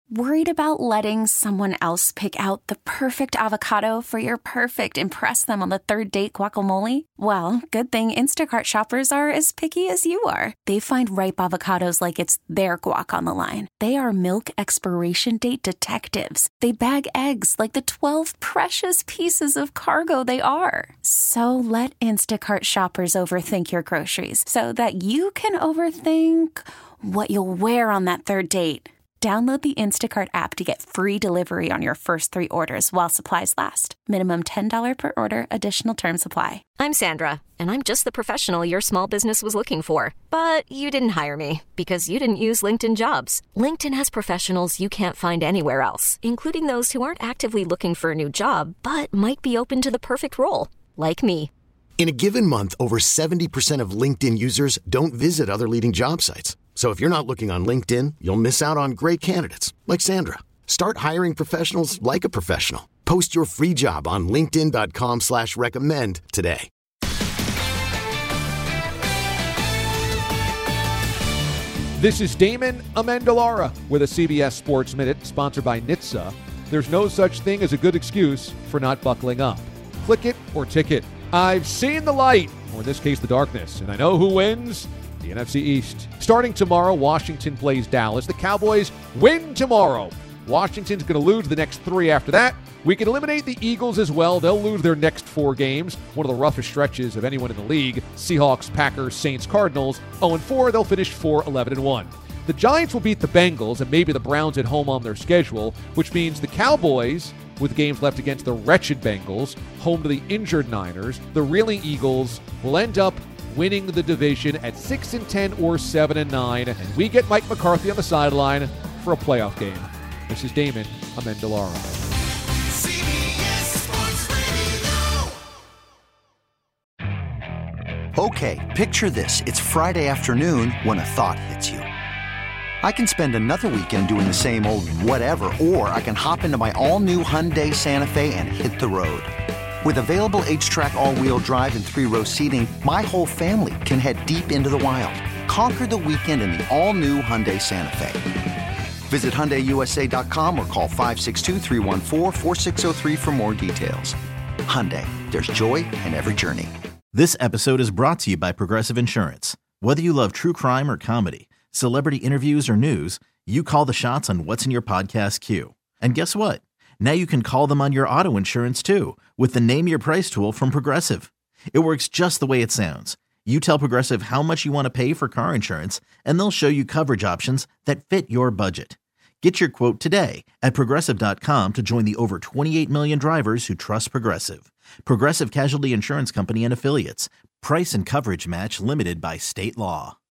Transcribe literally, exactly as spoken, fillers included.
Worried about letting someone else pick out the perfect avocado for your perfect impress them on the third date guacamole? Well, good thing Instacart shoppers are as picky as you are. They find ripe avocados like it's their guac on the line. They are milk expiration date detectives. They bag eggs like the twelve precious pieces of cargo they are. So let Instacart shoppers overthink your groceries so that you can overthink what you'll wear on that third date. Download the Instacart app to get free delivery on your first three orders while supplies last. Minimum ten dollars per order. Additional terms apply. I'm Sandra, and I'm just the professional your small business was looking for. But you didn't hire me because you didn't use LinkedIn Jobs. LinkedIn has professionals you can't find anywhere else, including those who aren't actively looking for a new job, but might be open to the perfect role, like me. In a given month, over seventy percent of LinkedIn users don't visit other leading job sites. So if you're not looking on LinkedIn, you'll miss out on great candidates like Sandra. Start hiring professionals like a professional. Post your free job on linkedin dot com slash recommend today. This is Damon Amendolara with a C B S Sports Minute, sponsored by N H T S A. There's no such thing as a good excuse for not buckling up. Click it or ticket. I've seen the light, or in this case, the darkness, and I know who wins. The N F C East. Starting tomorrow, Washington plays Dallas. The Cowboys win tomorrow. Washington's going to lose the next three after that. We can eliminate the Eagles as well. They'll lose their next four games. One of the roughest stretches of anyone in the league. Seahawks, Packers, Saints, Cardinals. oh and four, they'll finish four eleven and one. The Giants will beat the Bengals and maybe the Browns at home on their schedule, which means the Cowboys, with games left against the wretched Bengals, home to the injured Niners, the reeling Eagles, will end up winning the division at six and ten or seven and nine, and we get Mike McCarthy on the sideline for a playoff game. This is Damon Amendolara. C B S Sports Radio. Okay, picture this. It's Friday afternoon when a thought hits you. I can spend another weekend doing the same old whatever, or I can hop into my all-new Hyundai Santa Fe and hit the road. With available H-Track all-wheel drive and three-row seating, my whole family can head deep into the wild. Conquer the weekend in the all-new Hyundai Santa Fe. Visit Hyundai U S A dot com or call five six two, three one four, four six zero three for more details. Hyundai, there's joy in every journey. This episode is brought to you by Progressive Insurance. Whether you love true crime or comedy, celebrity interviews or news, you call the shots on what's in your podcast queue. And guess what? Now you can call them on your auto insurance too, with the Name Your Price tool from Progressive. It works just the way it sounds. You tell Progressive how much you want to pay for car insurance, and they'll show you coverage options that fit your budget. Get your quote today at Progressive dot com to join the over twenty-eight million drivers who trust Progressive. Progressive Casualty Insurance Company and Affiliates. Price and coverage match limited by state law.